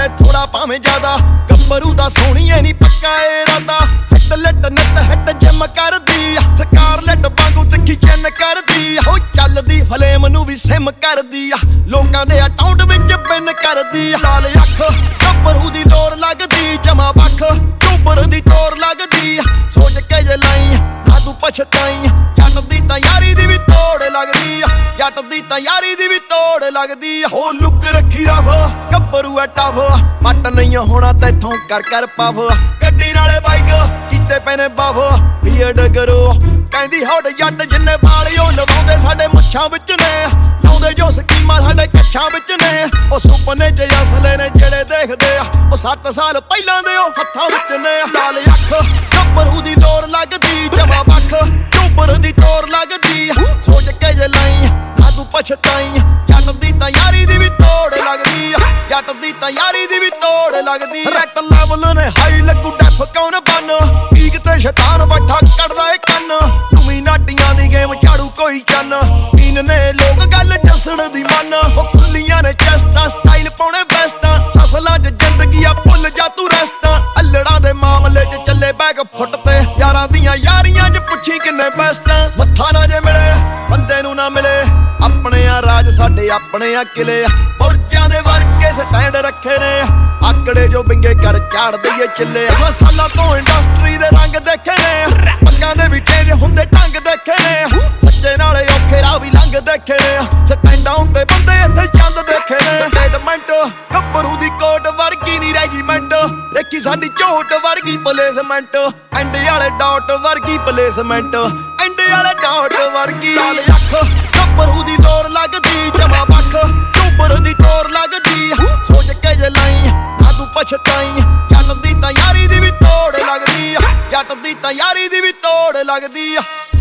थोड़ा भावें ज्यादा गब्बरू दा सोहणीए नी पक्का इरादा हिट लिट नित हिट जिम करदी स्कारलेट वांगू तिखी चिन करदी हो चलदी फलेम नू भी सिम करदी लोकां दे अकाउंट विच पिन करदी लाल अख गब्बरू दी लोर लगदी जमा बख चुबर दी तोर लगदी सोच के जे लाई ना तू पछताई जट दी तां यारी दी भी तोड़ लगदी जट दी तां यारी दी भी तोड़ लगदी हो लुक रखी रफ गब्बरू है टफ पट नहीं होना तैथों कर पफ गड्डी नाले बाइक कीते पैने बफ बीएड करो कहंदी हौड जट जिन्ने वाल ओ लवाउंदे साडे मुच्छां विच ने लाउंदे जो स्कीमां साडे कच्छां विच ने ओ सुपने च असले ने जेड़े देखदे ओ 7 साल पहिलां दे ओ हत्थां विच ने लाल अख गब्बरू दी लोर लगदी जमा बख चुबर दी तोर लगदी सोच के जे लाई ना तू पछताई जट दी तां यारी दी भी तोड़ लगदी जट दी तां यारी दी भी तोड़ लगदी रैट लेवल ने हाई लगू डैफ कौन बन पीक ते शैतान बैठा कड़दा ए कन्न तुमी नाटियां दी गेम झाड़ू कोई चन पीन ने लोग गल जसण दी मन ओ खुल्लियां ने चेस्टां स्टाइल पाउणे बेस्टां असलां च जिंदगी आ भुल जा तू रेस्टां अल्लड़ां दे मामले च चले बैग फुट ते यारां दियां यारियां च पुछी किन्ने बेस्टां मत्था ना जे मिले बंदे नू ना मिले अपने आ राज साडे अपने आ किले बुरजां दे वर्गे स्टैंड रखे ने आकड़े जो बिंगे कर झाड़ दईए चिल्ले सालां तो इंडस्ट्री दे रंग देखे ने पग्गां दे भी तेज हुंदे ढंग देखे ने सच्चे नाले औखे राह भी लंघ देखे ने स्टैंडां उत्ते बंदे इत्थे चंद देखे ने स्टेटमेंट गब्बरू दी कोट वर्गी नी रेजीमेंट देखी साडी झोट वर्गी प्लेसमेंट एंडे वाले डॉट वर्गी प्लेसमेंट एंडे वाले डॉट वर्गी लाल अख गब्बरू दी लोर लगदी जमा बख चुबर दी तोर लगदी सोच के जे लाई ना तू पछताई जट दी तां यारी दी भी तोड़ लगदी जट दी तां यारी दी भी तोड़ लगदी